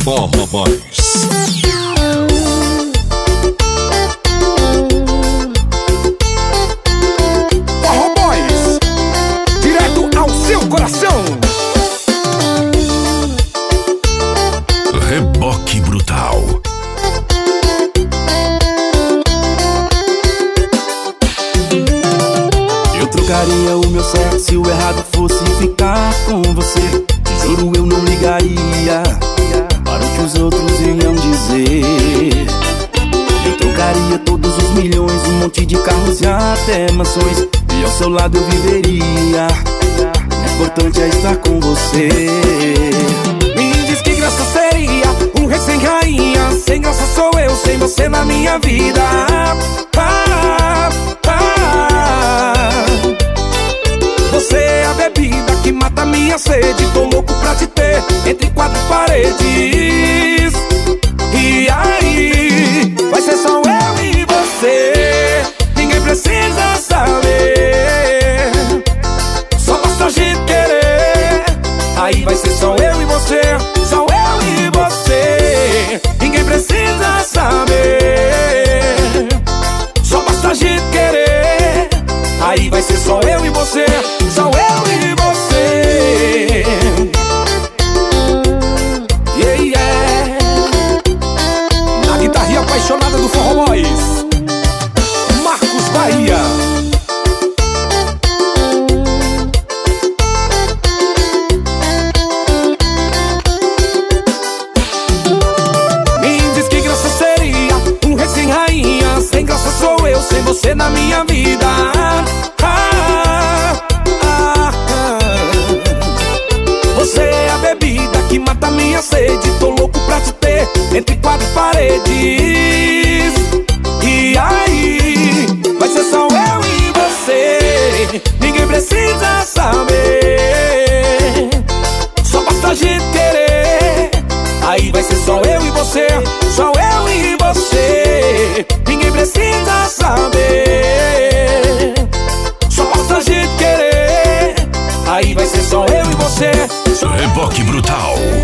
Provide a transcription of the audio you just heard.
Forró Boys. Forró Boys, direto ao seu coração. Reboque Brutal. Eu trocaria o meu certo se o errado fosse ficar com você. Te juro, eu não ligaria para o que os outros iam dizer. Eu trocaria todos os milhões, um monte de carros e até mansões, e ao seu lado eu viveria. O importante é estar com você. Me diz que graça seria um rei sem rainha. Sem graça sou eu, sem você na minha vida. Você é a bebida que mata minha sede. Tô louco pra te ter entre quatro paredes. E aí, vai ser só eu e você. Ninguém precisa saber, só basta a gente querer. Aí vai ser só eu e você, só eu e você. Ninguém precisa saber, só basta a gente querer. Aí vai ser só eu e você, só eu e você. Yeah, yeah. Na guitarrinha apaixonada do Forró Boys, Marcos Bahia. Me diz que graça seria um rei sem rainha. Sem graça sou eu, sem você na minha vida. Você é a bebida que mata minha sede. Tô louco pra te ter entre quatro paredes. E aí, vai ser só eu e você. Ninguém precisa saber, só basta a gente querer. Aí vai ser só eu e você, só eu e você. Ninguém precisa saber, só basta a gente querer. Aí vai ser só eu e você. Reboque Brutal.